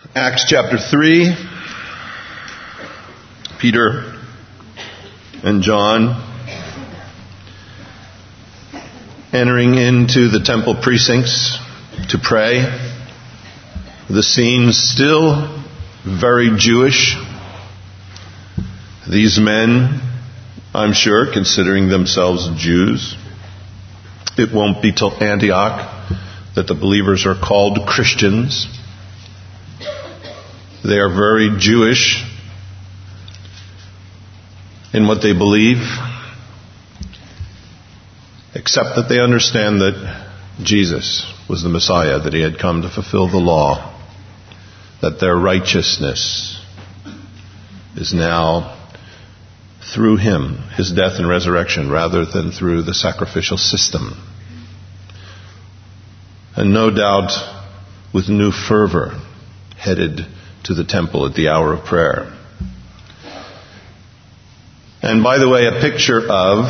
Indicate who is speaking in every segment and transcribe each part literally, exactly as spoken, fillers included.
Speaker 1: Acts chapter three, Peter and John entering into the temple precincts to pray. The scene's still very Jewish. These men, I'm sure, considering themselves Jews. It won't be till Antioch that the believers are called Christians. They are very Jewish in what they believe, except that they understand that Jesus was the Messiah, that He had come to fulfill the law, that their righteousness is now through Him, His death and resurrection, rather than through the sacrificial system. And no doubt, with new fervor, headed to the temple at the hour of prayer. And by the way, a picture of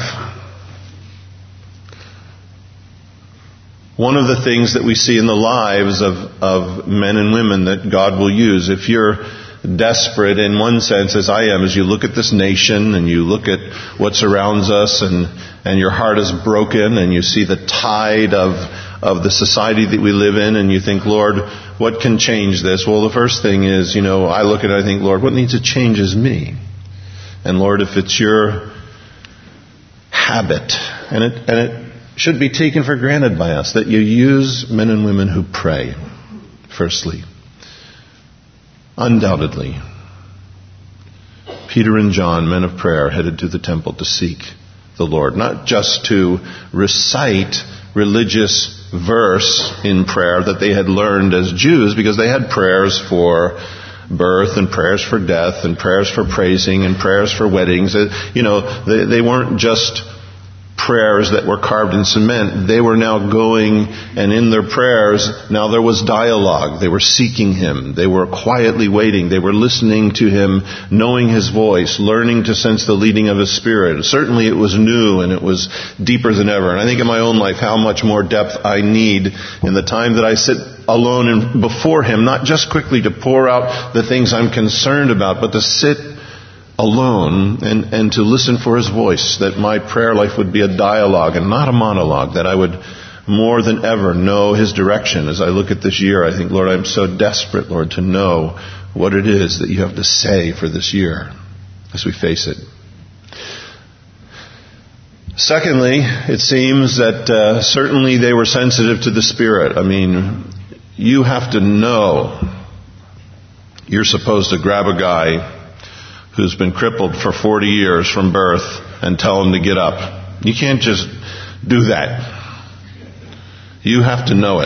Speaker 1: one of the things that we see in the lives of, of men and women that God will use. If you're desperate in one sense, as I am, as you look at this nation and you look at what surrounds us, and, and your heart is broken and you see the tide of of the society that we live in, and you think, Lord, what can change this? Well, the first thing is, you know, I look at it and I think, Lord, what needs to change is me. And Lord, if it's your habit, and it, and it should be taken for granted by us, that you use men and women who pray, firstly. Undoubtedly, Peter and John, men of prayer, headed to the temple to seek the Lord, not just to recite religious verse in prayer that they had learned as Jews, because they had prayers for birth and prayers for death and prayers for praising and prayers for weddings. You know, they, they weren't just prayers that were carved in cement. They were now going, and in their prayers, now there was dialogue. They were seeking Him. They were quietly waiting. They were listening to Him, knowing His voice, learning to sense the leading of His Spirit. Certainly it was new and it was deeper than ever. And I think in my own life how much more depth I need in the time that I sit alone and before Him, not just quickly to pour out the things I'm concerned about, but to sit alone and, and to listen for His voice, that my prayer life would be a dialogue and not a monologue, that I would more than ever know His direction. As I look at this year, I think, Lord, I'm so desperate, Lord, to know what it is that you have to say for this year as we face it. Secondly, it seems that uh, certainly they were sensitive to the Spirit. I mean, you have to know you're supposed to grab a guy who's been crippled for forty years from birth and tell him to get up. You can't just do that. You have to know it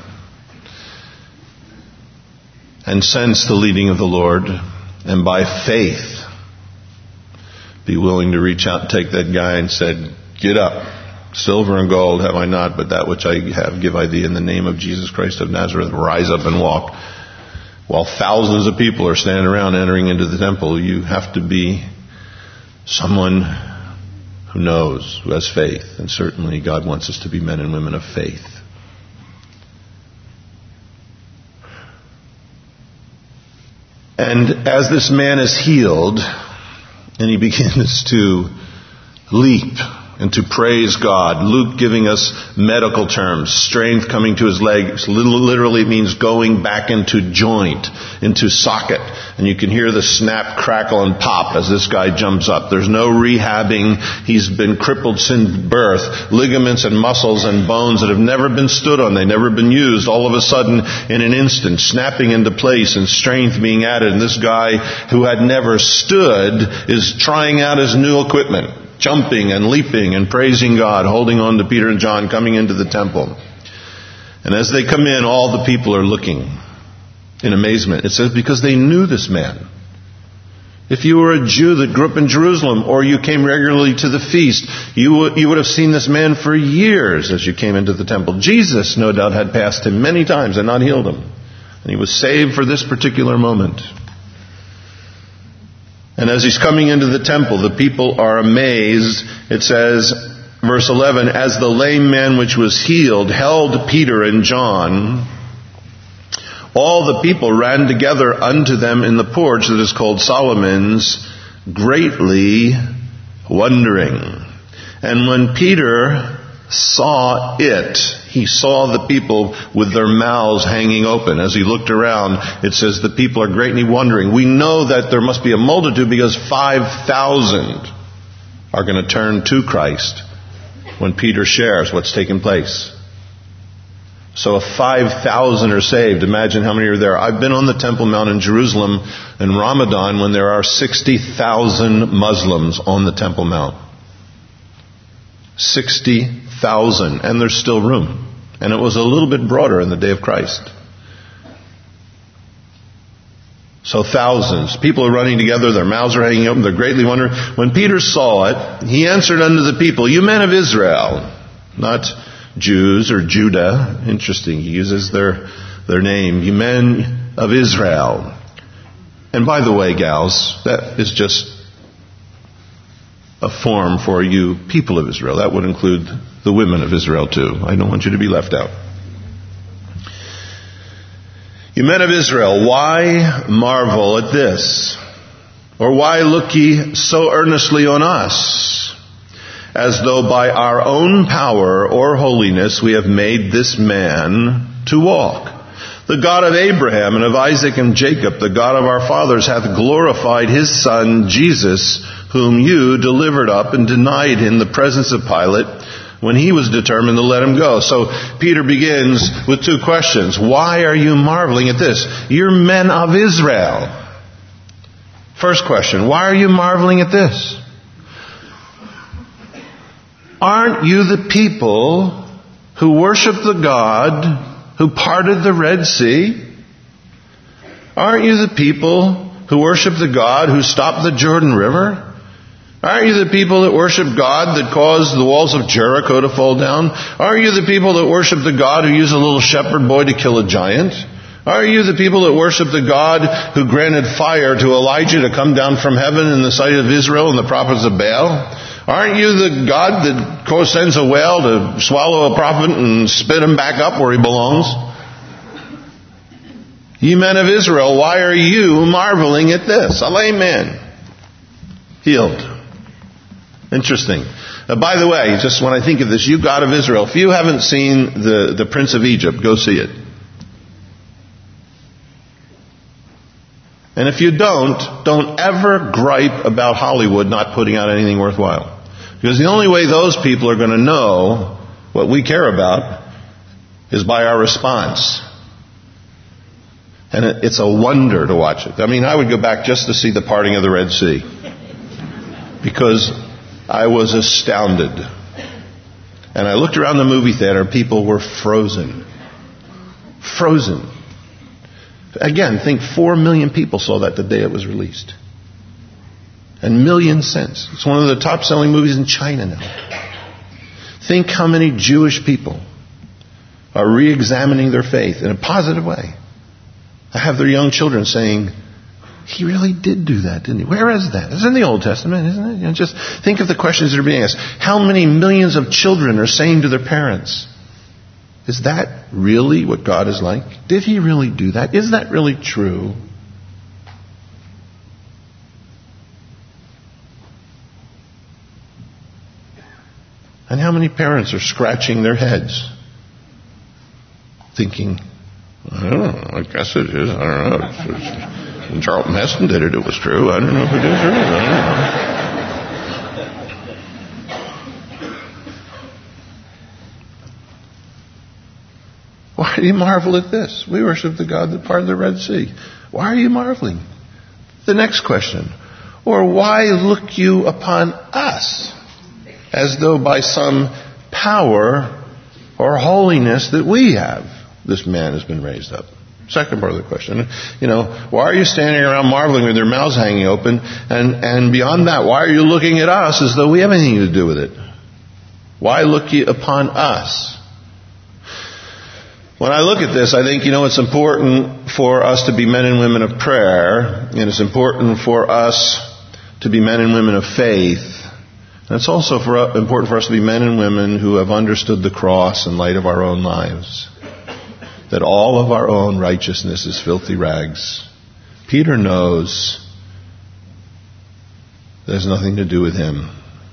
Speaker 1: and sense the leading of the Lord, and by faith be willing to reach out and take that guy and said, get up. Silver and gold have I not, but that which I have give I thee. In the name of Jesus Christ of Nazareth, rise up and walk. While thousands of people are standing around entering into the temple, you have to be someone who knows, who has faith. And certainly God wants us to be men and women of faith. And as this man is healed, and he begins to leap and to praise God, Luke giving us medical terms, strength coming to his legs, literally it means going back into joint, into socket. And you can hear the snap, crackle, and pop as this guy jumps up. There's no rehabbing. He's been crippled since birth. Ligaments and muscles and bones that have never been stood on, they've never been used, all of a sudden in an instant, snapping into place and strength being added. And this guy who had never stood is trying out his new equipment, jumping and leaping and praising God, holding on to Peter and John, coming into the temple. And as they come in, all the people are looking in amazement. It says because they knew this man. If you were a Jew that grew up in Jerusalem, or you came regularly to the feast, you would, you would have seen this man for years as you came into the temple. Jesus, no doubt, had passed him many times and not healed him. And he was saved for this particular moment. And as he's coming into the temple, the people are amazed. It says, verse eleven, as the lame man which was healed held Peter and John, all the people ran together unto them in the porch that is called Solomon's, greatly wondering. And when Peter saw it, he saw the people with their mouths hanging open. As he looked around, it says the people are greatly wondering. We know that there must be a multitude because five thousand are going to turn to Christ when Peter shares what's taken place. So if five thousand are saved, imagine how many are there. I've been on the Temple Mount in Jerusalem in Ramadan when there are sixty thousand Muslims on the Temple Mount. sixty thousand. And there's still room. And it was a little bit broader in the day of Christ. So thousands. People are running together. Their mouths are hanging open. They're greatly wondering. When Peter saw it, he answered unto the people, you men of Israel, not Jews or Judah. Interesting. He uses their, their name. You men of Israel. And by the way, gals, that is just a form for you people of Israel. That would include the women of Israel too. I don't want you to be left out. You men of Israel, why marvel at this? Or why look ye so earnestly on us, as though by our own power or holiness we have made this man to walk? The God of Abraham and of Isaac and Jacob, the God of our fathers, hath glorified his Son, Jesus, whom you delivered up and denied in the presence of Pilate when he was determined to let him go. So Peter begins with two questions. Why are you marveling at this? You're men of Israel. First question, why are you marveling at this? Aren't you the people who worship the God who parted the Red Sea? Aren't you the people who worship the God who stopped the Jordan River? Aren't you the people that worship God that caused the walls of Jericho to fall down? Aren't you the people that worship the God who used a little shepherd boy to kill a giant? Aren't you the people that worship the God who granted fire to Elijah to come down from heaven in the sight of Israel and the prophets of Baal? Aren't you the God that sends a whale to swallow a prophet and spit him back up where he belongs? Ye men of Israel, why are you marveling at this? A lame man healed. Interesting. Uh, by the way, just when I think of this, you God of Israel, if you haven't seen the, the Prince of Egypt, go see it. And if you don't, don't ever gripe about Hollywood not putting out anything worthwhile. Because the only way those people are going to know what we care about is by our response. And it, it's a wonder to watch it. I mean, I would go back just to see the parting of the Red Sea. Because I was astounded. And I looked around the movie theater, people were frozen. Frozen. Again, think four million people saw that the day it was released. And millions since. It's one of the top selling movies in China now. Think how many Jewish people are re-examining their faith in a positive way. I have their young children saying, he really did do that, didn't he? Where is that? It's in the Old Testament, isn't it? You know, just think of the questions that are being asked. How many millions of children are saying to their parents, is that really what God is like? Did he really do that? Is that really true? And how many parents are scratching their heads, thinking, I don't know, I guess it is, I don't know. It's, it's, when Charlton Heston did it, it was true. I don't know if it is or not. I don't know. Why do you marvel at this? We worship the God that parted the Red Sea. Why are you marveling? The next question. Or why look you upon us as though by some power or holiness that we have, this man has been raised up? Second part of the question. You know, why are you standing around marveling with your mouths hanging open? And, and beyond that, why are you looking at us as though we have anything to do with it? Why look ye upon us? When I look at this, I think, you know, it's important for us to be men and women of prayer, and it's important for us to be men and women of faith. And it's also for, important for us to be men and women who have understood the cross in light of our own lives. that all of our own righteousness is filthy rags. Peter knows there's nothing to do with him.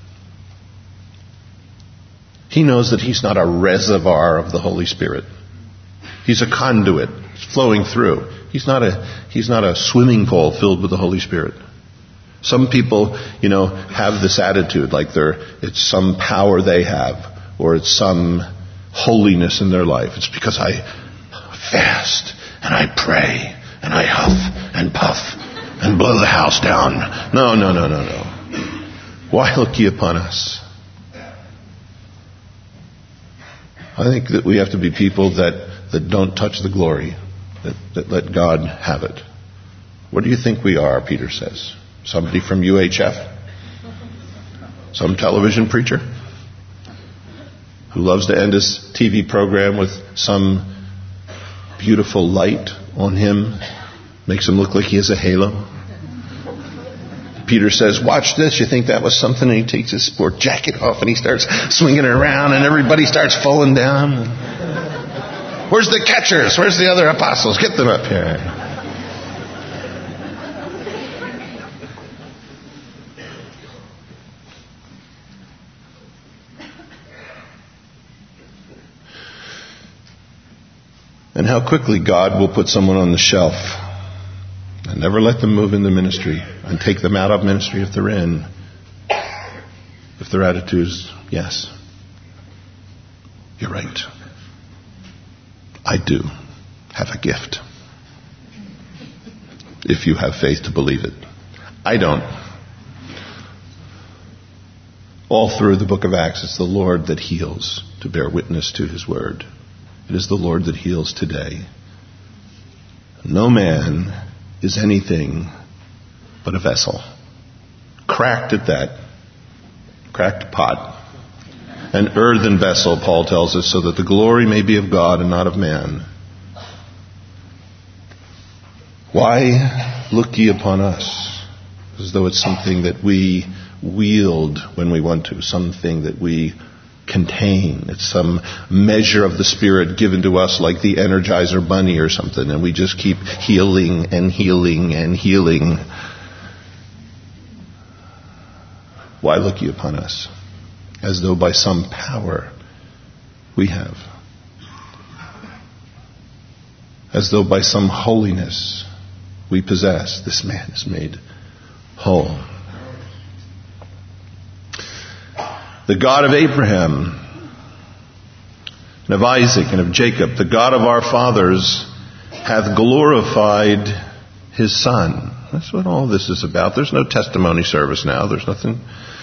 Speaker 1: He knows that he's not a reservoir of the Holy Spirit. He's a conduit flowing through. He's not a, he's not a swimming pool filled with the Holy Spirit. Some people, you know, have this attitude like they're, it's some power they have, or it's some holiness in their life. It's because I fast and I pray and I huff and puff and blow the house down. No, no, no, no, no. Why look ye upon us? I think that we have to be people that, that don't touch the glory, that, that let God have it. What do you think we are, Peter says? Somebody from U H F? Some television preacher who loves to end his T V program with some beautiful light on him, makes him look like he has a halo? Peter says, watch this, you think that was something? And he takes his sport jacket off and he starts swinging it around and everybody starts falling down. Where's the catchers? Where's the other apostles? Get them up here. And how quickly God will put someone on the shelf and never let them move into ministry and take them out of ministry if they're in. If their attitude is, yes, you're right. I do have a gift. If you have faith to believe it. I don't. All through the book of Acts, it's the Lord that heals to bear witness to His word. It is the Lord that heals today. No man is anything but a vessel. Cracked at that. Cracked pot. An earthen vessel, Paul tells us, so that the glory may be of God and not of man. Why look ye upon us as though it's something that we wield when we want to, something that we contain. It's some measure of the Spirit given to us like the Energizer Bunny or something, and we just keep healing and healing and healing. Why look ye upon us as though by some power we have, as though by some holiness we possess? This man is made whole. The God of Abraham and of Isaac and of Jacob, the God of our fathers, hath glorified His Son. That's what all this is about. There's no testimony service now. There's nothing.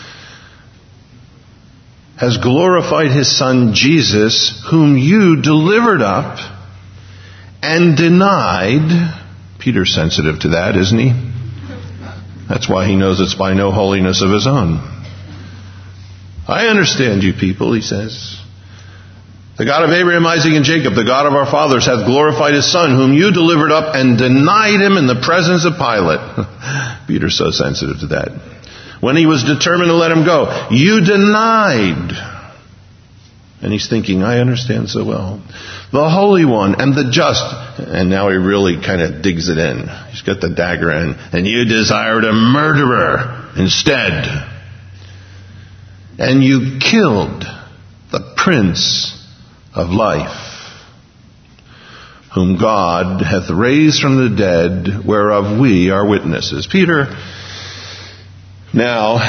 Speaker 1: Has glorified His Son Jesus, whom you delivered up and denied. Peter's sensitive to that, isn't he? That's why he knows it's by no holiness of his own. I understand you people, he says. The God of Abraham, Isaac, and Jacob, the God of our fathers, hath glorified His Son, whom you delivered up and denied Him in the presence of Pilate. Peter's so sensitive to that. When he was determined to let Him go, you denied. And he's thinking, I understand so well. The Holy One and the just. And now he really kind of digs it in. He's got the dagger in. And you desired a murderer instead. And you killed the Prince of Life, whom God hath raised from the dead, whereof we are witnesses. Peter now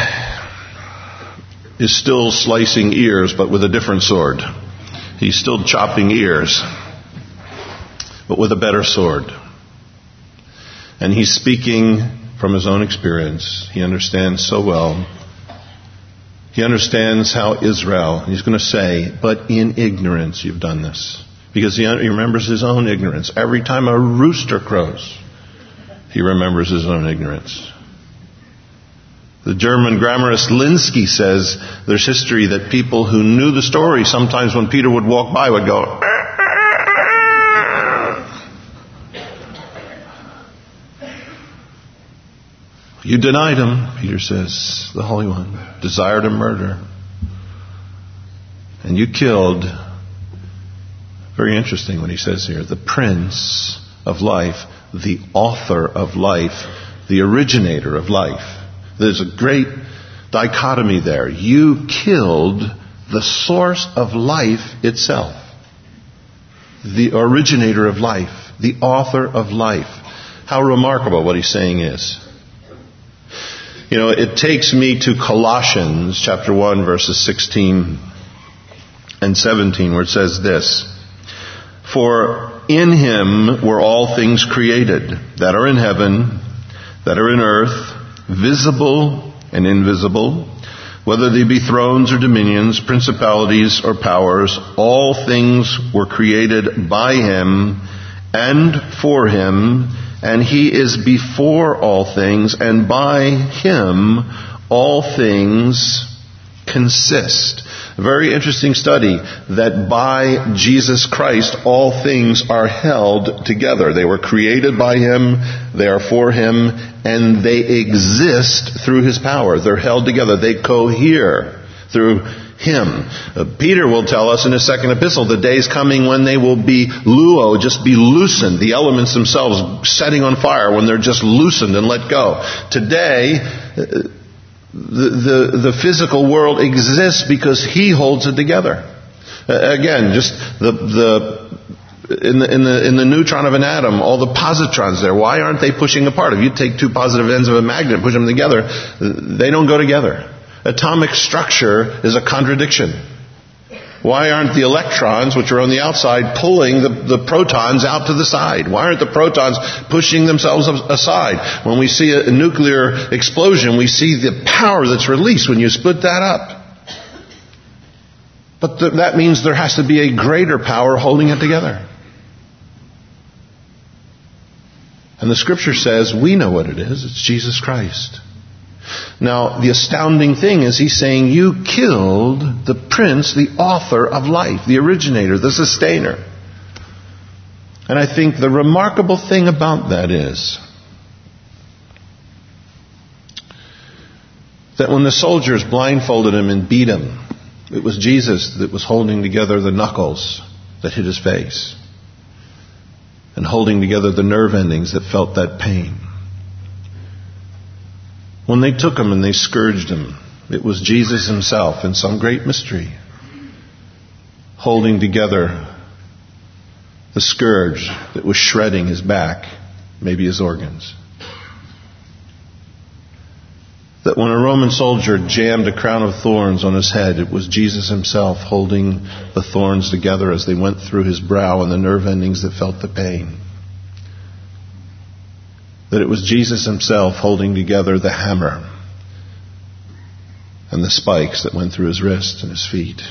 Speaker 1: is still slicing ears, but with a different sword. He's still chopping ears, but with a better sword. And he's speaking from his own experience. He understands so well. He understands how Israel, he's going to say, but in ignorance you've done this. Because he remembers his own ignorance. Every time a rooster crows, he remembers his own ignorance. The German grammarist Linsky says there's history that people who knew the story, sometimes when Peter would walk by, would go, you denied Him, Peter says, the Holy One, desired a murder. And you killed Very interesting what he says here. The Prince of Life, the author of life, the originator of life. There's a great dichotomy there. You killed the source of life itself. The originator of life. The author of life. How remarkable what he's saying is. You know, it takes me to Colossians chapter one, verses sixteen and seventeen, where it says this. For in him were all things created, that are in heaven, that are in earth, visible and invisible, whether they be thrones or dominions, principalities or powers, all things were created by him and for him, and he is before all things, and by him all things consist. A very interesting study that by Jesus Christ all things are held together. They were created by him, they are for him, and they exist through his power. They're held together. They cohere through him. Uh, Peter will tell us in his second epistle, the day's coming when they will be luo, just be loosened, the elements themselves setting on fire when they're just loosened and let go. Today, uh, The, the, the physical world exists because he holds it together. Uh, again, just the, the, in the, in the, in the neutron of an atom, all the positrons there, why aren't they pushing apart? If you take two positive ends of a magnet and push them together, they don't go together. Atomic structure is a contradiction. Why aren't the electrons, which are on the outside, pulling the, the protons out to the side? Why aren't the protons pushing themselves aside? When we see a, a nuclear explosion, we see the power that's released when you split that up. But the, that means there has to be a greater power holding it together. And the Scripture says we know what it is. It's Jesus Christ. Now, the astounding thing is he's saying you killed the Prince, the author of life, the originator, the sustainer. And I think the remarkable thing about that is that when the soldiers blindfolded him and beat him, it was Jesus that was holding together the knuckles that hit his face and holding together the nerve endings that felt that pain. When they took him and they scourged him, it was Jesus himself in some great mystery holding together the scourge that was shredding his back, maybe his organs. That when a Roman soldier jammed a crown of thorns on his head, it was Jesus himself holding the thorns together as they went through his brow and the nerve endings that felt the pain. That it was Jesus himself holding together the hammer and the spikes that went through his wrists and his feet.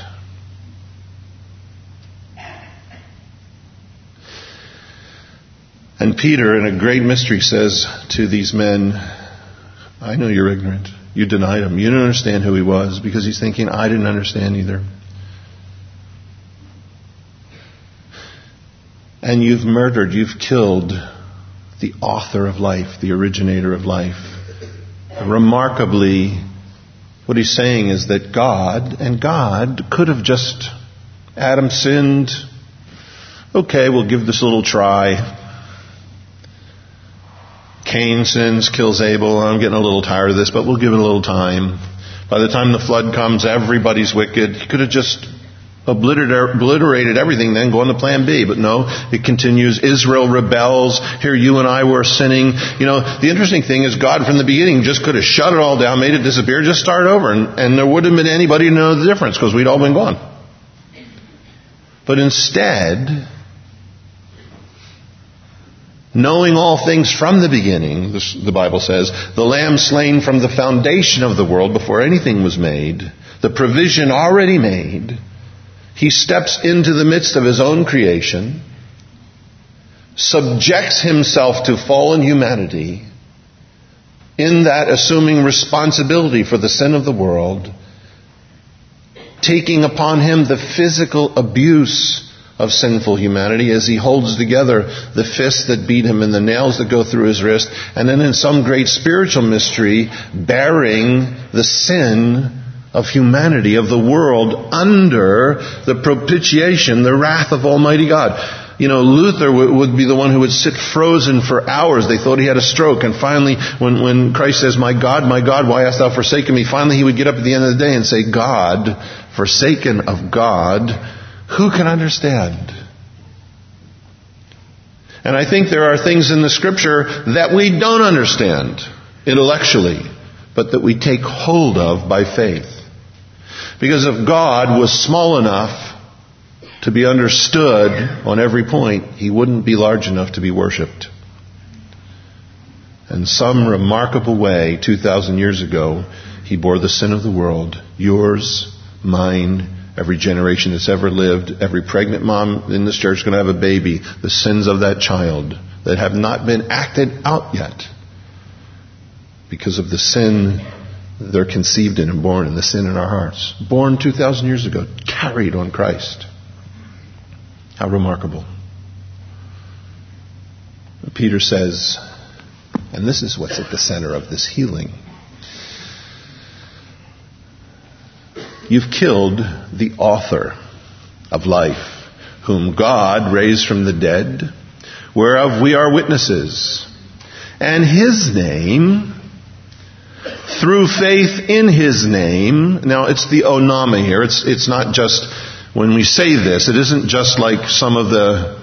Speaker 1: And Peter, in a great mystery, says to these men, I know you're ignorant. You denied him. You didn't understand who he was, because he's thinking, I didn't understand either. And you've murdered, you've killed the author of life, the originator of life. Remarkably, what he's saying is that God, and God could have just, Adam sinned, okay, we'll give this a little try. Cain sins, kills Abel, I'm getting a little tired of this, but we'll give it a little time. By the time the flood comes, everybody's wicked. He could have just obliterated everything, then go on to plan B. But no, it continues. Israel rebels. Here you and I were sinning. You know, the interesting thing is God from the beginning just could have shut it all down, made it disappear, just start over. And, and there wouldn't have been anybody to know the difference because we'd all been gone. But instead, knowing all things from the beginning, this, the Bible says, the Lamb slain from the foundation of the world before anything was made, the provision already made, he steps into the midst of his own creation, subjects himself to fallen humanity, in that assuming responsibility for the sin of the world, taking upon him the physical abuse of sinful humanity as he holds together the fists that beat him and the nails that go through his wrist, and then in some great spiritual mystery, bearing the sin of humanity, of the world, under the propitiation, the wrath of Almighty God. You know, Luther w- would be the one who would sit frozen for hours. They thought he had a stroke. And finally, when, when Christ says, my God, my God, why hast thou forsaken me? Finally, he would get up at the end of the day and say, God, forsaken of God, who can understand? And I think there are things in the Scripture that we don't understand intellectually, but that we take hold of by faith. Because if God was small enough to be understood on every point, He wouldn't be large enough to be worshipped. In some remarkable way, two thousand years ago, He bore the sin of the world, yours, mine, every generation that's ever lived. Every pregnant mom in this church is going to have a baby. The sins of that child that have not been acted out yet because of the sin they're conceived in and born in, the sin in our hearts. Born two thousand years ago, carried on Christ. How remarkable. Peter says, and this is what's at the center of this healing. You've killed the author of life, whom God raised from the dead, whereof we are witnesses. And His name, through faith in His name, now it's the onama here, it's, it's not just, when we say this, it isn't just like some of the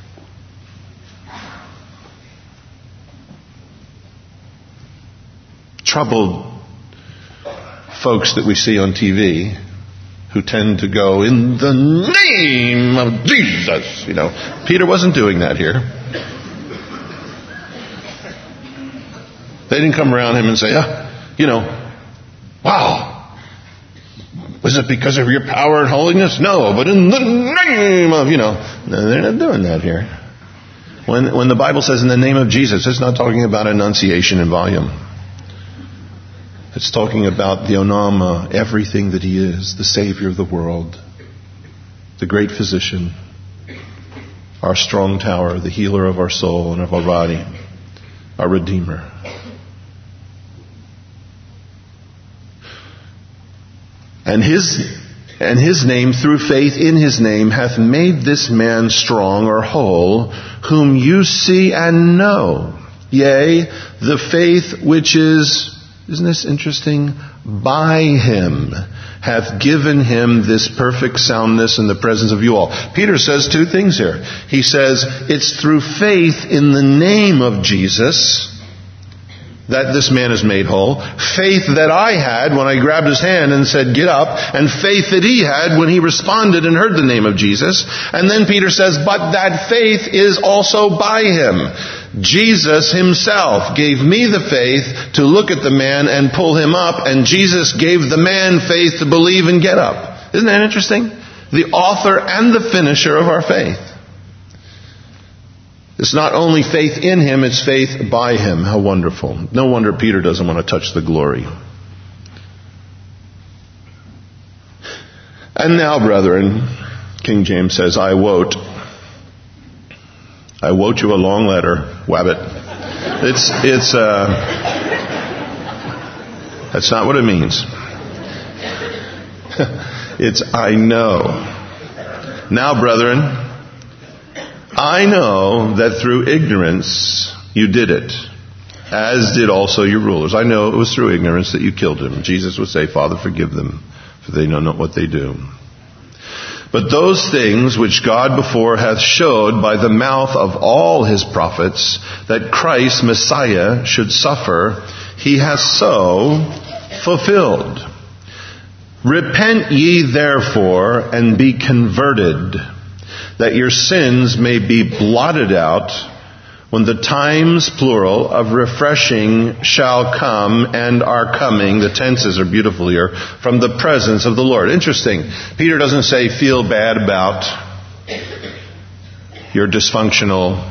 Speaker 1: troubled folks that we see on T V who tend to go, in the name of Jesus. You know, Peter wasn't doing that here. They didn't come around him and say, oh, you know, wow, was it because of your power and holiness? No, but in the name of, you know, no, they're not doing that here. When, when the Bible says in the name of Jesus, it's not talking about enunciation and volume. It's talking about the onama, everything that He is, the Savior of the world, the great physician, our strong tower, the healer of our soul and of our body, our Redeemer. And his, and his name, through faith in His name, hath made this man strong or whole, whom you see and know. Yea, the faith which is, isn't this interesting? By Him hath given him this perfect soundness in the presence of you all. Peter says two things here. He says, it's through faith in the name of Jesus that this man is made whole. Faith that I had when I grabbed his hand and said, get up. And faith that he had when he responded and heard the name of Jesus. And then Peter says, but that faith is also by Him. Jesus Himself gave me the faith to look at the man and pull him up. And Jesus gave the man faith to believe and get up. Isn't that interesting? The author and the finisher of our faith. It's not only faith in Him, it's faith by Him. How wonderful. No wonder Peter doesn't want to touch the glory. And now, brethren, King James says, I wote. I wote you a long letter, wabbit. It's, it's, uh, that's not what it means. It's, I know. Now, brethren, I know that through ignorance you did it, as did also your rulers. I know it was through ignorance that you killed him. Jesus would say, Father, forgive them, for they know not what they do. But those things which God before hath showed by the mouth of all His prophets, that Christ, Messiah, should suffer, He hath so fulfilled. Repent ye therefore, and be converted, that your sins may be blotted out, when the times, plural, of refreshing shall come and are coming. The tenses are beautiful here. From the presence of the Lord. Interesting. Peter doesn't say feel bad about your dysfunctional.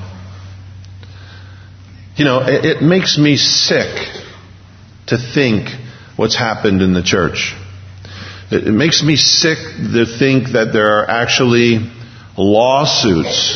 Speaker 1: You know, it, it makes me sick to think what's happened in the church. It, it makes me sick to think that there are actually lawsuits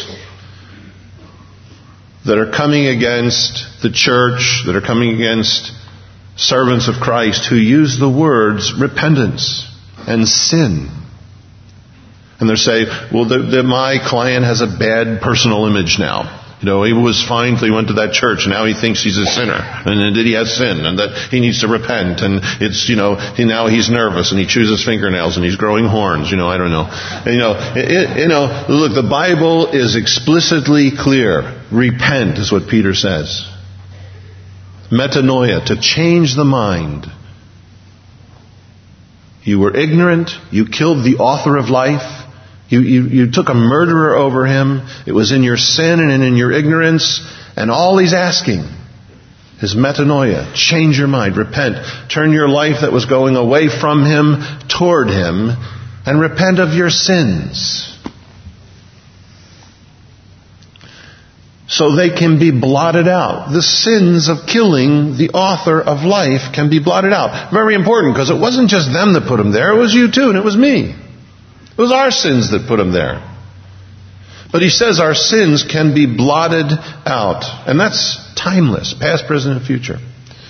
Speaker 1: that are coming against the church, that are coming against servants of Christ who use the words repentance and sin. And they say, well, the, the, my client has a bad personal image now. You know, he was fine till he went to that church. Now he thinks he's a sinner. And then did he have sin? And that he needs to repent. And it's, you know, he, now he's nervous and he chews his fingernails and he's growing horns. You know, I don't know. And, you know, it, you know, look, the Bible is explicitly clear. Repent is what Peter says. Metanoia, to change the mind. You were ignorant. You killed the author of life. You, you, you took a murderer over him. It was in your sin and in your ignorance. And all he's asking is metanoia. Change your mind. Repent. Turn your life that was going away from him toward him. And repent of your sins. So they can be blotted out. The sins of killing the author of life can be blotted out. Very important, because it wasn't just them that put him there. It was you too, and it was me. It was our sins that put him there. But he says our sins can be blotted out. And that's timeless, past, present, and future.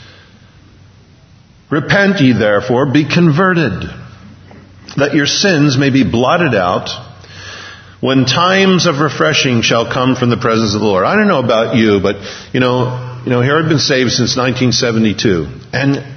Speaker 1: Repent ye therefore, be converted, that your sins may be blotted out, when times of refreshing shall come from the presence of the Lord. I don't know about you, but, you know, you know, here I've been saved since nineteen seventy-two. And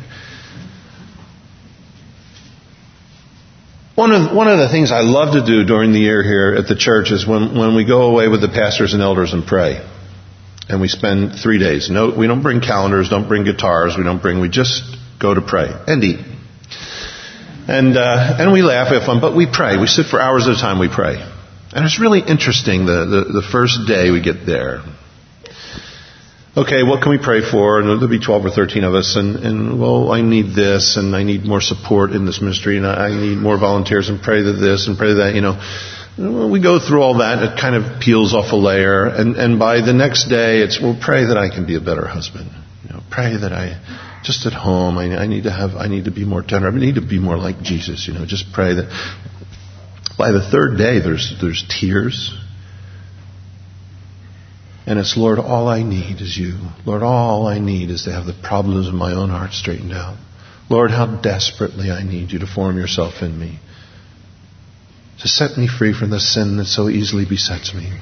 Speaker 1: One of, one of the things I love to do during the year here at the church is when, when we go away with the pastors and elders and pray. And we spend three days. No, we don't bring calendars, don't bring guitars, we don't bring, we just go to pray and eat. And, uh, and we laugh, we have fun, but we pray. We sit for hours at a time, we pray. And it's really interesting the, the, the first day we get there. Okay, what can we pray for? And there'll be twelve or thirteen of us. And, and, well, I need this, and I need more support in this ministry, and I need more volunteers, and pray to this, and pray to that, you know. Well, we go through all that. It kind of peels off a layer. And, and by the next day, it's, well, pray that I can be a better husband. You know, pray that I, just at home, I, I need to have, I need to be more tender. I need to be more like Jesus, you know. Just pray that. By the third day, there's, there's tears. And it's, Lord, all I need is you. Lord, all I need is to have the problems of my own heart straightened out. Lord, how desperately I need you to form yourself in me. To set me free from the sin that so easily besets me.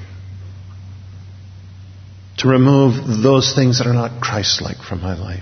Speaker 1: To remove those things that are not Christ-like from my life.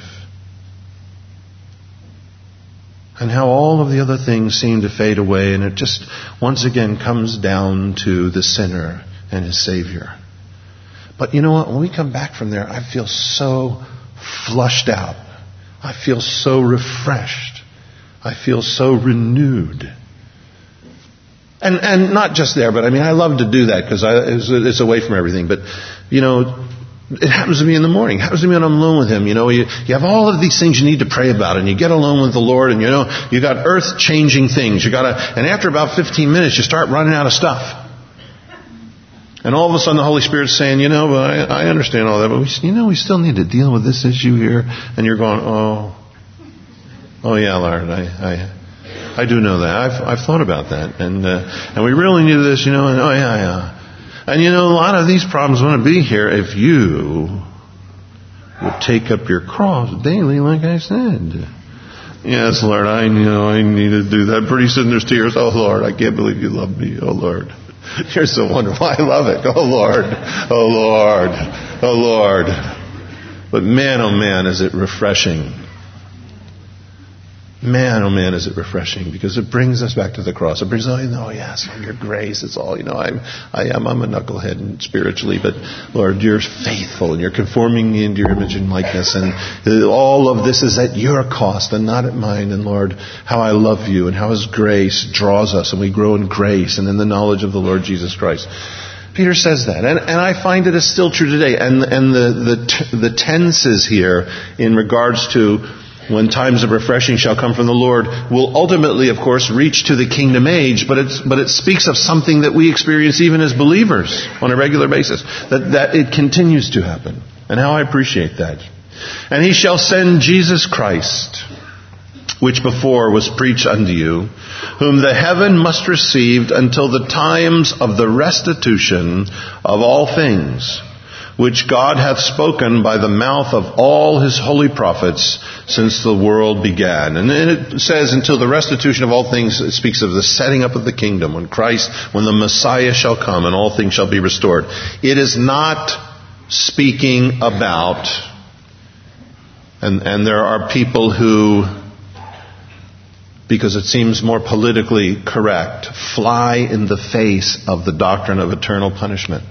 Speaker 1: And how all of the other things seem to fade away, and it just once again comes down to the sinner and his Savior. But you know what? When we come back from there, I feel so flushed out. I feel so refreshed. I feel so renewed. And and not just there, but I mean, I love to do that because it's, it's away from everything. But, you know, it happens to me in the morning. It happens to me when I'm alone with Him. You know, you, you have all of these things you need to pray about, and you get alone with the Lord, and you know, you got earth-changing things. You got to, and after about fifteen minutes, you start running out of stuff. And all of a sudden the Holy Spirit's saying, you know, I, I understand all that, but we, you know, we still need to deal with this issue here. And you're going, oh, oh yeah, Lord, I, I, I do know that. I've, I've thought about that. And, uh, and we really need this, you know, and oh yeah, yeah. And you know, a lot of these problems wouldn't be here if you would take up your cross daily, like I said. Yes, Lord, I know I need to do that. Pretty soon there's tears. Oh, Lord, I can't believe you love me. Oh, Lord. You're so wonderful. I love it. Oh, Lord. Oh, Lord. Oh, Lord. But man, oh, man, is it refreshing. Man, oh, man, is it refreshing. Because it brings us back to the cross. It brings, oh, no, yes, your grace. It's all, you know, I'm, I am, I'm a knucklehead spiritually. But, Lord, you're faithful and you're conforming me into your image and likeness. And all of this is at your cost and not at mine. And, Lord, how I love you and how His grace draws us and we grow in grace and in the knowledge of the Lord Jesus Christ. Peter says that. And, and I find it is still true today. And, and the, the, the tenses here in regards to when times of refreshing shall come from the Lord will ultimately, of course, reach to the kingdom age, but it's, but it speaks of something that we experience even as believers on a regular basis, that, that it continues to happen. And how I appreciate that. And He shall send Jesus Christ, which before was preached unto you, whom the heaven must receive until the times of the restitution of all things, which God hath spoken by the mouth of all his holy prophets since the world began. And then it says, until the restitution of all things, it speaks of the setting up of the kingdom, when Christ, when the Messiah shall come and all things shall be restored. It is not speaking about, and, and there are people who, because it seems more politically correct, fly in the face of the doctrine of eternal punishment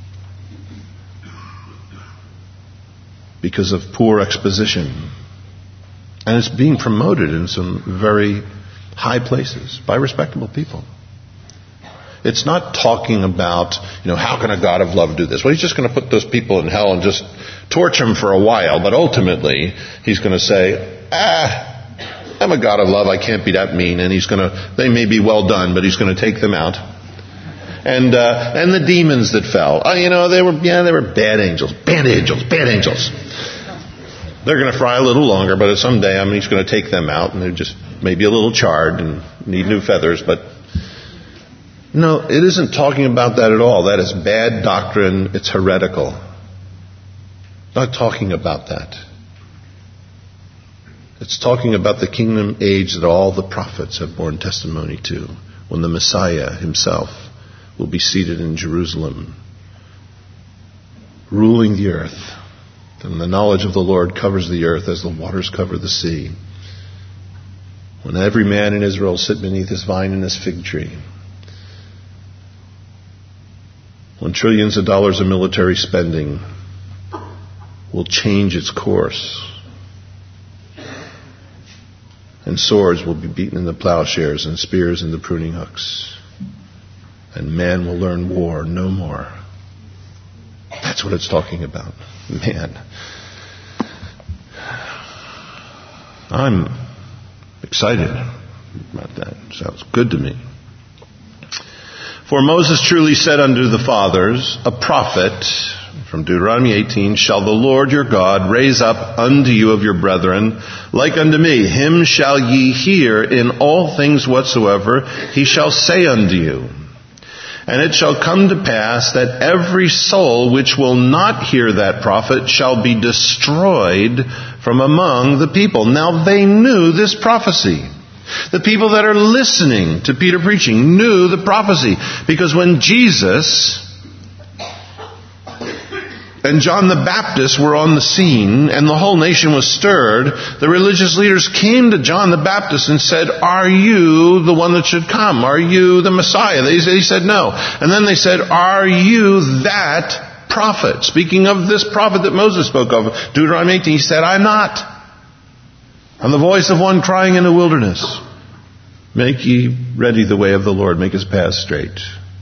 Speaker 1: because of poor exposition. And it's being promoted in some very high places by respectable people. It's not talking about, you know, how can a God of love do this? Well, he's just going to put those people in hell and just torture them for a while, but ultimately he's going to say, ah, I'm a God of love, I can't be that mean, and he's going to, they may be well done, but he's going to take them out. And uh, and the demons that fell, oh, you know, they were yeah, they were bad angels, bad angels, bad angels. They're going to fry a little longer, but someday, I mean, he's going to take them out, and they're just maybe a little charred and need new feathers. But no, it isn't talking about that at all. That is bad doctrine. It's heretical. Not talking about that. It's talking about the kingdom age that all the prophets have borne testimony to, when the Messiah himself will be seated in Jerusalem, ruling the earth. And the knowledge of the Lord covers the earth as the waters cover the sea. When every man in Israel sit beneath his vine and his fig tree. When trillions of dollars of military spending will change its course. And swords will be beaten into plowshares and spears into pruning hooks. And man will learn war no more. That's what it's talking about. Man. I'm excited about that. Sounds good to me. For Moses truly said unto the fathers, a prophet, from Deuteronomy eighteen, shall the Lord your God raise up unto you of your brethren, like unto me. Him shall ye hear in all things whatsoever he shall say unto you. And it shall come to pass that every soul which will not hear that prophet shall be destroyed from among the people. Now they knew this prophecy. The people that are listening to Peter preaching knew the prophecy. Because when Jesus and John the Baptist were on the scene and the whole nation was stirred, the religious leaders came to John the Baptist and said, are you the one that should come? Are you the Messiah? They, they said no. And then they said, are you that prophet? Speaking of this prophet that Moses spoke of, Deuteronomy eighteen, he said, I'm not. I'm the voice of one crying in the wilderness. Make ye ready the way of the Lord, make his path straight.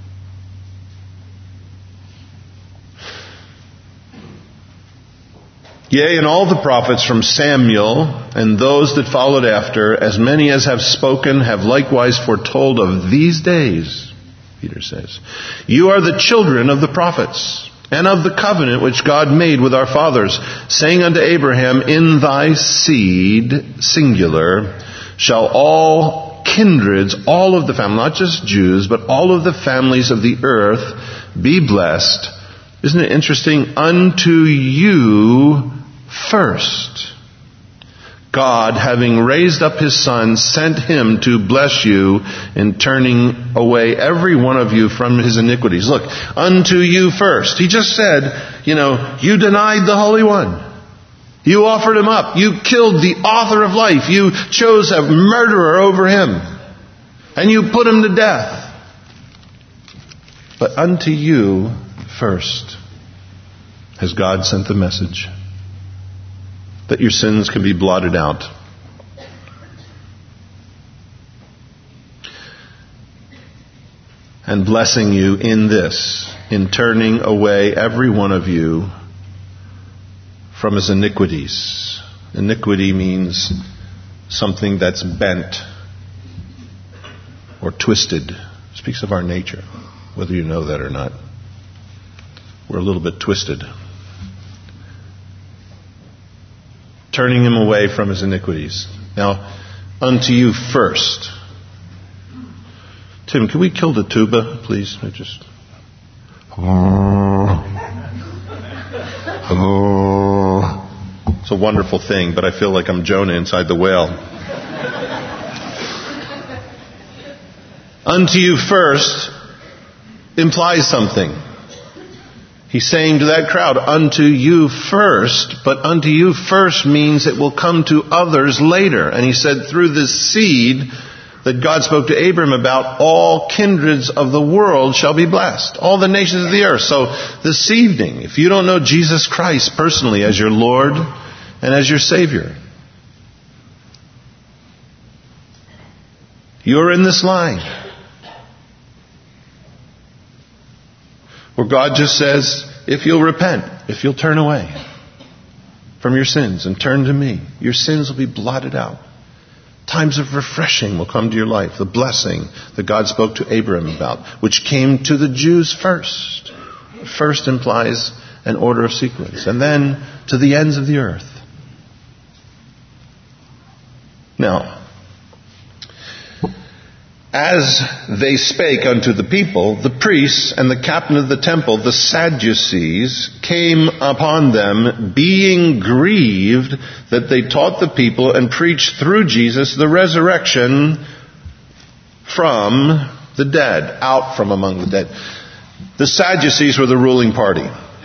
Speaker 1: Yea, and all the prophets from Samuel and those that followed after, as many as have spoken, have likewise foretold of these days, Peter says. You are the children of the prophets, and of the covenant which God made with our fathers, saying unto Abraham, in thy seed, singular, shall all kindreds, all of the families, not just Jews, but all of the families of the earth be blessed. Isn't it interesting? Unto you first. God, having raised up his Son, sent him to bless you in turning away every one of you from his iniquities. Look, unto you first. He just said, you know, you denied the Holy One. You offered him up. You killed the author of life. You chose a murderer over him. And you put him to death. But unto you first has God sent the message that your sins can be blotted out. And blessing you in this, in turning away every one of you from his iniquities. Iniquity means something that's bent or twisted. It speaks of our nature, whether you know that or not. We're a little bit twisted. Turning him away from his iniquities. Now, unto you first. Tim, can we kill the tuba, please? I just. It's a wonderful thing, but I feel like I'm Jonah inside the whale. Unto you first implies something. He's saying to that crowd, unto you first, but unto you first means it will come to others later. And he said through this seed that God spoke to Abram about, all kindreds of the world shall be blessed. All the nations of the earth. So this evening, if you don't know Jesus Christ personally as your Lord and as your Savior, you're in this line where God just says, if you'll repent, if you'll turn away from your sins and turn to me, your sins will be blotted out. Times of refreshing will come to your life. The blessing that God spoke to Abraham about, which came to the Jews first. First implies an order of sequence. And then to the ends of the earth. Now, as they spake unto the people, the priests and the captain of the temple, the Sadducees, came upon them, being grieved that they taught the people and preached through Jesus the resurrection from the dead, out from among the dead. The Sadducees were the ruling party.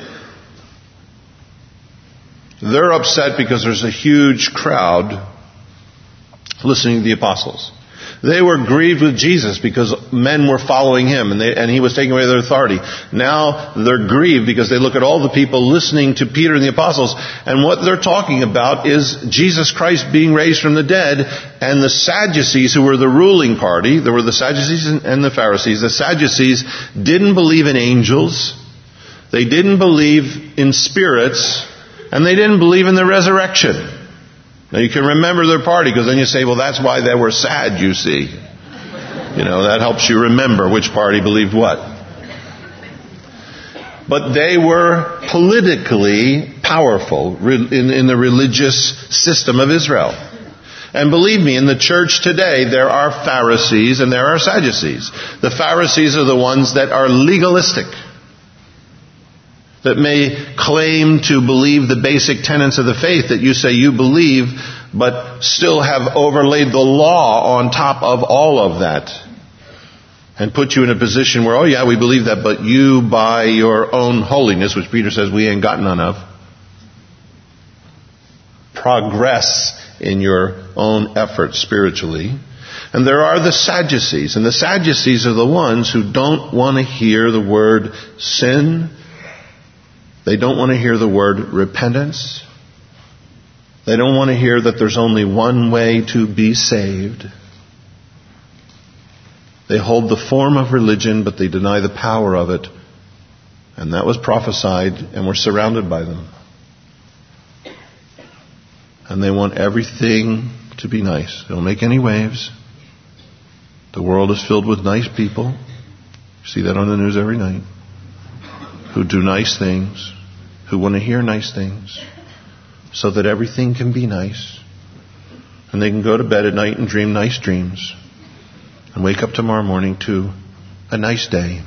Speaker 1: They're upset because there's a huge crowd listening to the apostles. They were grieved with Jesus because men were following him and, they, and he was taking away their authority. Now they're grieved because they look at all the people listening to Peter and the apostles, and what they're talking about is Jesus Christ being raised from the dead. And the Sadducees, who were the ruling party, there were the Sadducees and the Pharisees. The Sadducees didn't believe in angels. They didn't believe in spirits. And they didn't believe in the resurrection. Now you can remember their party, because then you say, well, that's why they were sad, you see. You know, that helps you remember which party believed what. But they were politically powerful in, in the religious system of Israel. And believe me, in the church today, there are Pharisees and there are Sadducees. The Pharisees are the ones that are legalistic, that may claim to believe the basic tenets of the faith that you say you believe, but still have overlaid the law on top of all of that and put you in a position where, oh yeah, we believe that, but you by your own holiness, which Peter says we ain't got none of, progress in your own effort spiritually. And there are the Sadducees, and the Sadducees are the ones who don't want to hear the word sin. They don't want to hear the word repentance. They don't want to hear that there's only one way to be saved. They hold the form of religion, but they deny the power of it. And that was prophesied, and we're surrounded by them. And they want everything to be nice. They don't make any waves. The world is filled with nice people. You see that on the news every night. Who do nice things. Who want to hear nice things. So that everything can be nice. And they can go to bed at night and dream nice dreams. And wake up tomorrow morning to a nice day.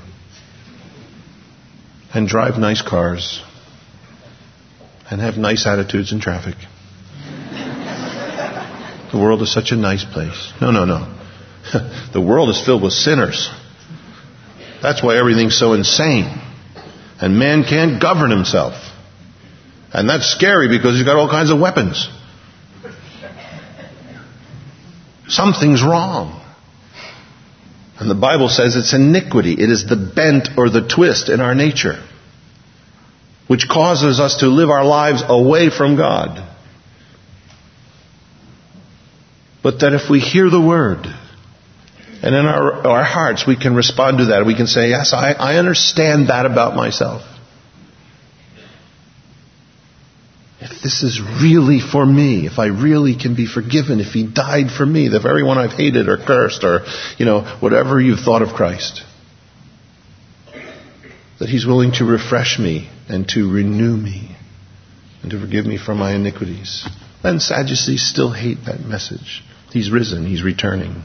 Speaker 1: And drive nice cars. And have nice attitudes in traffic. The world is such a nice place. No, no, no. The world is filled with sinners. That's why everything's so insane. And man can't govern himself. And that's scary because he's got all kinds of weapons. Something's wrong. And the Bible says it's iniquity. It is the bent or the twist in our nature, which causes us to live our lives away from God. But that if we hear the word, and in our, our hearts we can respond to that. We can say, yes, I, I understand that about myself. If this is really for me, if I really can be forgiven, if he died for me, the very one I've hated or cursed or, you know, whatever you've thought of Christ, that he's willing to refresh me and to renew me and to forgive me from my iniquities. Then Sadducees still hate that message. He's risen, he's returning.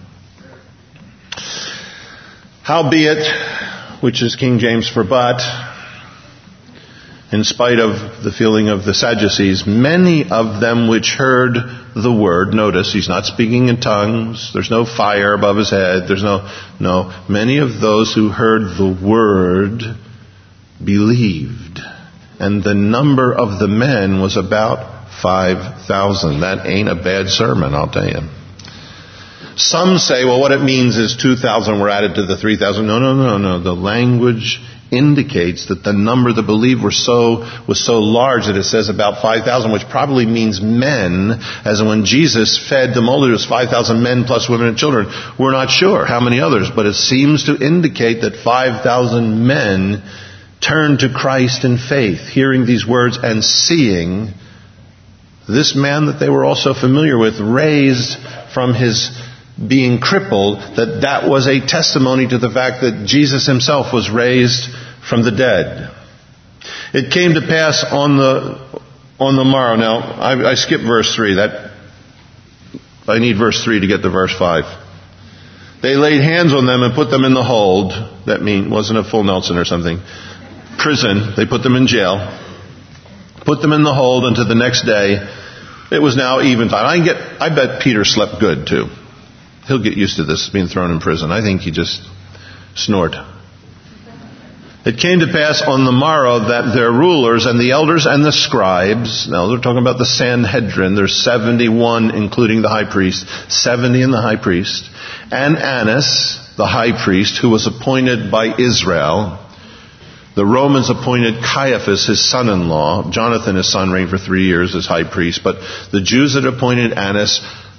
Speaker 1: Howbeit, which is King James for but, in spite of the feeling of the Sadducees, many of them which heard the word, notice he's not speaking in tongues, there's no fire above his head, there's no, no, many of those who heard the word believed. And the number of the men was about five thousand. That ain't a bad sermon, I'll tell you. Some say, well, what it means is two thousand were added to the three thousand. No, no, no, no. The language indicates that the number that believed were so, was so large that it says about five thousand, which probably means men, as in when Jesus fed the multitude, it was five thousand men plus women and children. We're not sure how many others, but it seems to indicate that five thousand men turned to Christ in faith, hearing these words and seeing this man that they were also familiar with raised from his being crippled, that that was a testimony to the fact that Jesus himself was raised from the dead. It came to pass on the on the morrow. Now, I, I skipped verse three. That I need verse three to get to verse five. They laid hands on them and put them in the hold. That mean wasn't a full Nelson or something. Prison. They put them in jail. Put them in the hold until the next day. It was now eventide. I get. I bet Peter slept good too. He'll get used to this, being thrown in prison. I think he just snored. It came to pass on the morrow that their rulers and the elders and the scribes, now they're talking about the Sanhedrin, there's seventy-one including the high priest, seventy in the high priest, and Annas, the high priest, who was appointed by Israel. The Romans appointed Caiaphas, his son-in-law. Jonathan, his son, reigned for three years as high priest. But the Jews had appointed Annas.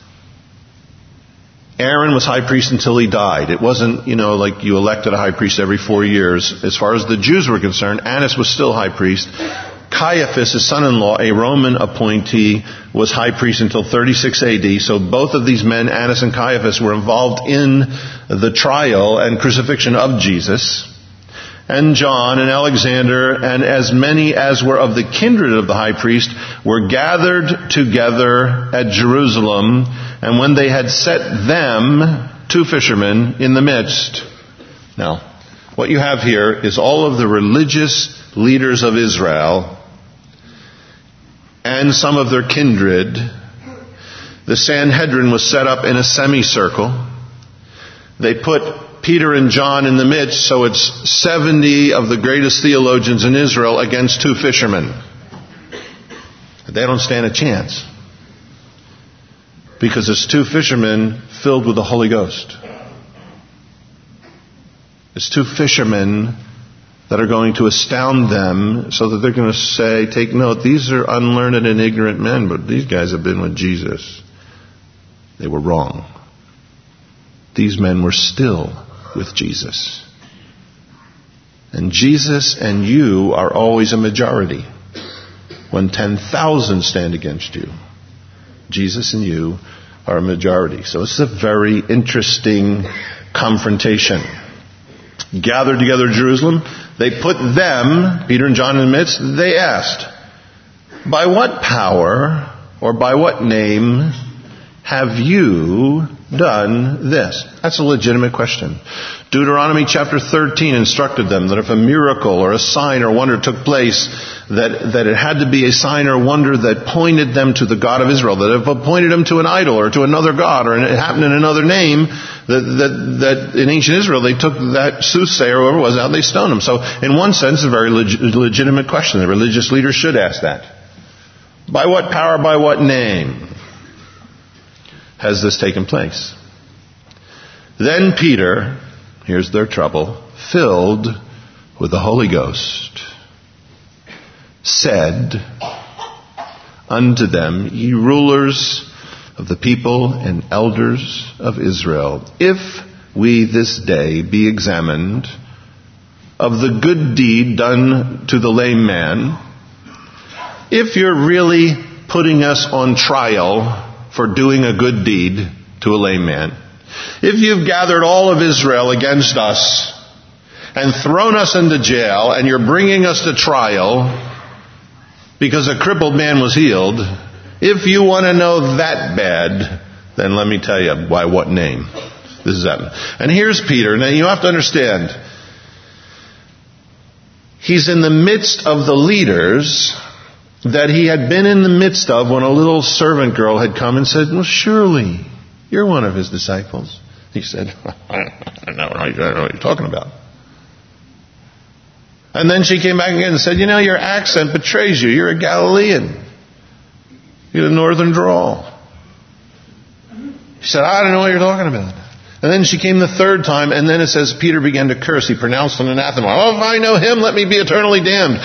Speaker 1: Aaron was high priest until he died. It wasn't, you know, like you elected a high priest every four years. As far as the Jews were concerned, Annas was still high priest. Caiaphas, his son-in-law, a Roman appointee, was high priest until thirty-six A D. So both of these men, Annas and Caiaphas, were involved in the trial and crucifixion of Jesus. And John and Alexander and as many as were of the kindred of the high priest were gathered together at Jerusalem. And when they had set them, two fishermen, in the midst. Now, what you have here is all of the religious leaders of Israel and some of their kindred. The Sanhedrin was set up in a semicircle. They put Peter and John in the midst, so it's seventy of the greatest theologians in Israel against two fishermen. They don't stand a chance. Because it's two fishermen filled with the Holy Ghost. It's two fishermen that are going to astound them so that they're going to say, take note, these are unlearned and ignorant men, but these guys have been with Jesus. They were wrong. These men were still with Jesus. And Jesus and you are always a majority. When ten thousand stand against you, Jesus and you are a majority. So it's a very interesting confrontation. Gathered together in Jerusalem, they put them, Peter and John in the midst, they asked, by what power or by what name have you done this? That's a legitimate question. Deuteronomy chapter thirteen instructed them that if a miracle or a sign or wonder took place, that, that it had to be a sign or wonder that pointed them to the God of Israel. That if it pointed them to an idol or to another God or it happened in another name, that, that, that in ancient Israel they took that soothsayer or whoever it was out and they stoned him. So in one sense, it's a very leg- legitimate question. The religious leaders should ask that. By what power, by what name has this taken place? Then Peter, here's their trouble, filled with the Holy Ghost, said unto them, ye rulers of the people and elders of Israel, if we this day be examined of the good deed done to the lame man, if you're really putting us on trial for doing a good deed to a lame man, if you've gathered all of Israel against us and thrown us into jail and you're bringing us to trial because a crippled man was healed, if you want to know that bad, then let me tell you by what name this is happening. And here's Peter. Now you have to understand, He's in the midst of the leaders that he had been in the midst of when a little servant girl had come and said, well, surely you're one of his disciples. He said, I don't know, I don't know what you're talking about. And then she came back again and said, you know, your accent betrays you. You're a Galilean. You have a northern drawl. He said, I don't know what you're talking about. And then she came the third time, and then it says Peter began to curse. He pronounced an anathema. Oh, if I know him, let me be eternally damned.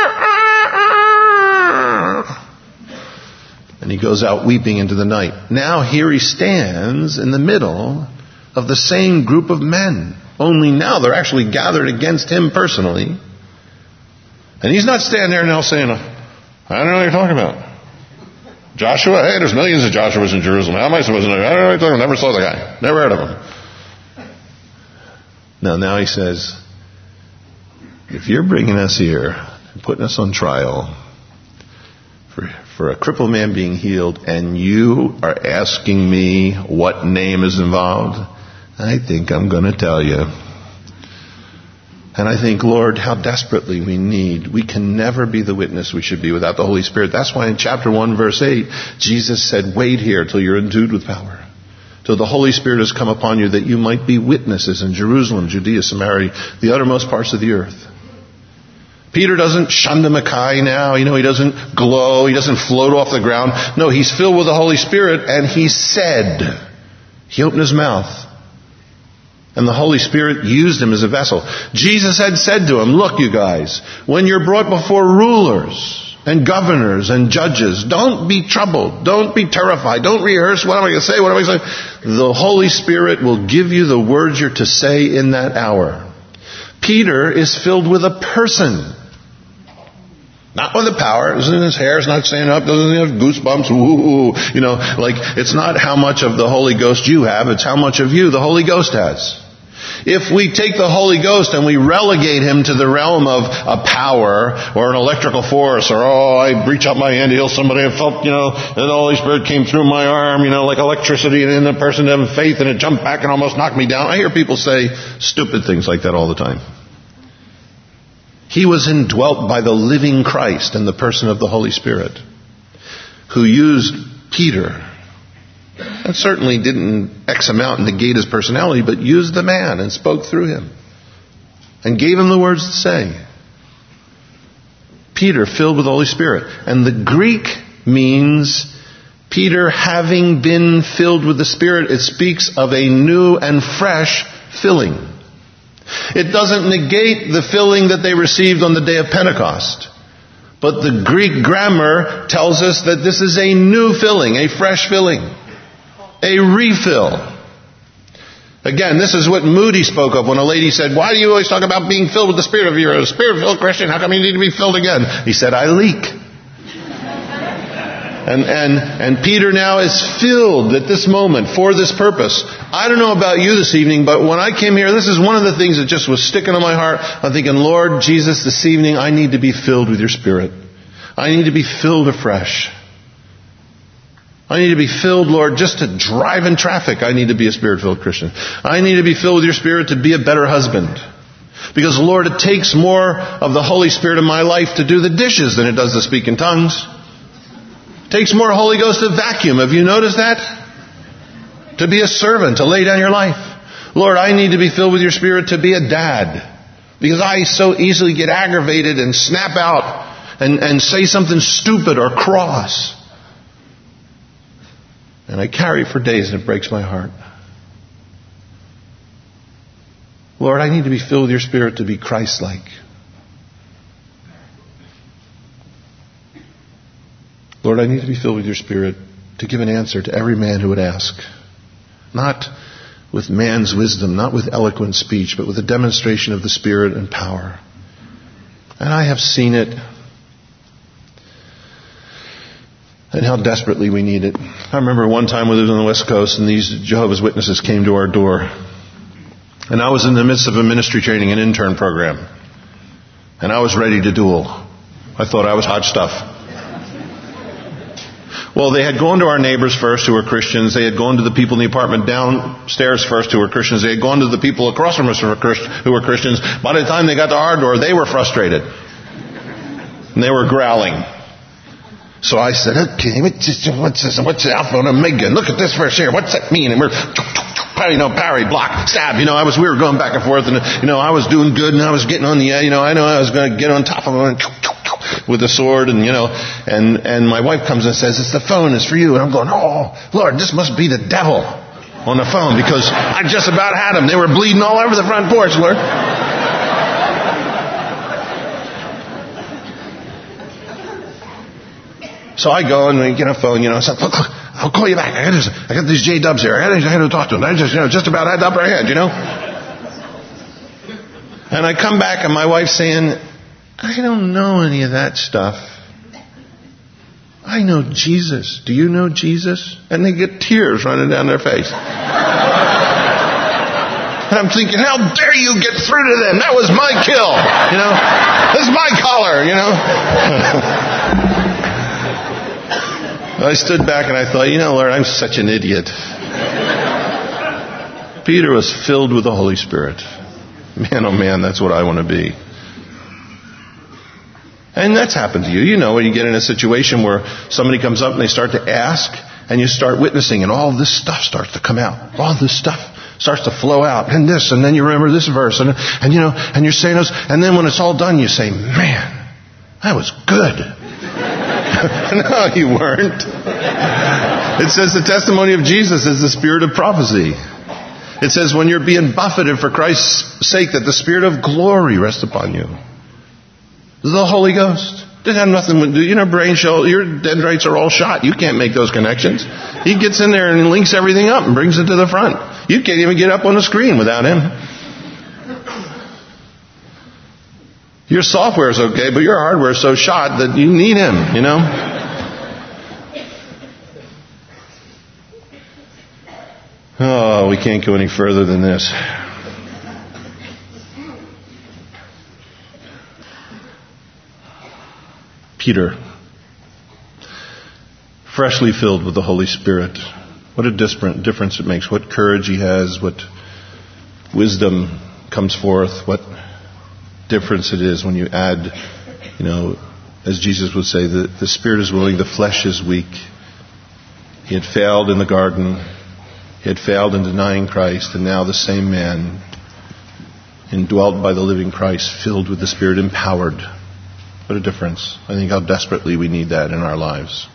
Speaker 1: And he goes out weeping into the night. Now here he stands in the middle of the same group of men. Only now they're actually gathered against him personally. And he's not standing there now saying, I don't know what you're talking about. Joshua? Hey, there's millions of Joshuas in Jerusalem. How am I supposed to know? I don't know what you're talking about. Never saw the guy. Never heard of him. Now, now he says, if you're bringing us here and putting us on trial for, for a crippled man being healed, and you are asking me what name is involved, I think I'm going to tell you. And I think, Lord, how desperately we need. We can never be the witness we should be without the Holy Spirit. That's why in chapter one, verse eight, Jesus said, wait here till you're endued with power, till the Holy Spirit has come upon you, that you might be witnesses in Jerusalem, Judea, Samaria, the uttermost parts of the earth. Peter doesn't shundamakai now. You know, he doesn't glow. He doesn't float off the ground. No, he's filled with the Holy Spirit, and he said, he opened his mouth. And the Holy Spirit used him as a vessel. Jesus had said to him, look, you guys, when you're brought before rulers and governors and judges, don't be troubled. Don't be terrified. Don't rehearse. What am I going to say? What am I going to say? The Holy Spirit will give you the words you're to say in that hour. Peter is filled with a person. Not with the power. His hair's not standing up. Doesn't he have goosebumps? Ooh, you know, like, it's not how much of the Holy Ghost you have. It's how much of you the Holy Ghost has. If we take the Holy Ghost and we relegate him to the realm of a power or an electrical force, or, oh, I reach out my hand to heal somebody, I felt, you know, and the Holy Spirit came through my arm, you know, like electricity, and then the person had faith and it jumped back and almost knocked me down. I hear people say stupid things like that all the time. He was indwelt by the living Christ in the person of the Holy Spirit, who used Peter. And certainly didn't X him out and negate his personality, but used the man and spoke through him and gave him the words to say. Peter, filled with the Holy Spirit. And the Greek means Peter having been filled with the Spirit. It speaks of a new and fresh filling. It doesn't negate the filling that they received on the day of Pentecost. But the Greek grammar tells us that this is a new filling, a fresh filling. A refill. Again, this is what Moody spoke of when a lady said, why do you always talk about being filled with the Spirit? If you're a Spirit-filled Christian, how come you need to be filled again? He said, I leak. and, and, and Peter now is filled at this moment for this purpose. I don't know about you this evening, but when I came here, this is one of the things that just was sticking in my heart. I'm thinking, Lord Jesus, this evening I need to be filled with your Spirit. I need to be filled afresh. I need to be filled, Lord, just to drive in traffic. I need to be a Spirit-filled Christian. I need to be filled with your Spirit to be a better husband. Because, Lord, it takes more of the Holy Spirit in my life to do the dishes than it does to speak in tongues. It takes more Holy Ghost to vacuum. Have you noticed that? To be a servant, to lay down your life. Lord, I need to be filled with your Spirit to be a dad. Because I so easily get aggravated and snap out and, and say something stupid or cross. And I carry it for days and it breaks my heart. Lord, I need to be filled with your Spirit to be Christ-like. Lord, I need to be filled with your Spirit to give an answer to every man who would ask. Not with man's wisdom, not with eloquent speech, but with a demonstration of the Spirit and power. And I have seen it. And how desperately we need it. I remember one time we lived on the West Coast and these Jehovah's Witnesses came to our door. And I was in the midst of a ministry training, an intern program. And I was ready to duel. I thought I was hot stuff. Well, they had gone to our neighbors first who were Christians. They had gone to the people in the apartment downstairs first who were Christians. They had gone to the people across from us who were Christians. By the time they got to our door, they were frustrated. And they were growling. So I said, okay, what's this? What's this? What's Alpha and Omega? Look at this verse here. What's that mean? And we're, you know, parry, block, stab. You know, I was, we were going back and forth, and you know, I was doing good, and I was getting on the, you know, I know I was going to get on top of them with the sword, and you know, and and my wife comes and says, it's the phone, it's for you. And I'm going, oh Lord, this must be the devil on the phone, because I just about had them. They were bleeding all over the front porch, Lord. So I go and we get a phone, you know, I said, look, look, I'll call you back. I got, this, I got these J Dubs here. I got, I got to talk to them. I just, you know, just about had the upper hand, you know. And I come back and my wife's saying, I don't know any of that stuff. I know Jesus. Do you know Jesus? And they get tears running down their face. And I'm thinking, how dare you get through to them? That was my kill, you know. This is my collar, you know. I stood back and I thought, you know, Lord, I'm such an idiot. Peter was filled with the Holy Spirit. Man, oh man, that's what I want to be. And that's happened to you. You know, when you get in a situation where somebody comes up and they start to ask, and you start witnessing, and all this stuff starts to come out. All this stuff starts to flow out. And this, and then you remember this verse, and, and you know, and you're saying those, and then when it's all done, you say, man, that was good. No, you weren't. It says the testimony of Jesus is the spirit of prophecy. It says when you're being buffeted for Christ's sake, that the spirit of glory rests upon you. The Holy Ghost. It had nothing to do. You know, brain shell, your dendrites are all shot. You can't make those connections. He gets in there and links everything up and brings it to the front. You can't even get up on the screen without him. Your software is okay, but your hardware is so shot that you need him, you know. Oh, we can't go any further than this. Peter, freshly filled with the Holy Spirit. What a difference it makes. What courage he has, what wisdom comes forth, what difference it is when you add, you know, as Jesus would say, the, the spirit is willing, the flesh is weak. He had failed in the garden. He had failed in denying Christ, and now the same man, indwelt by the living Christ, filled with the Spirit, empowered. What a difference. I think how desperately we need that in our lives.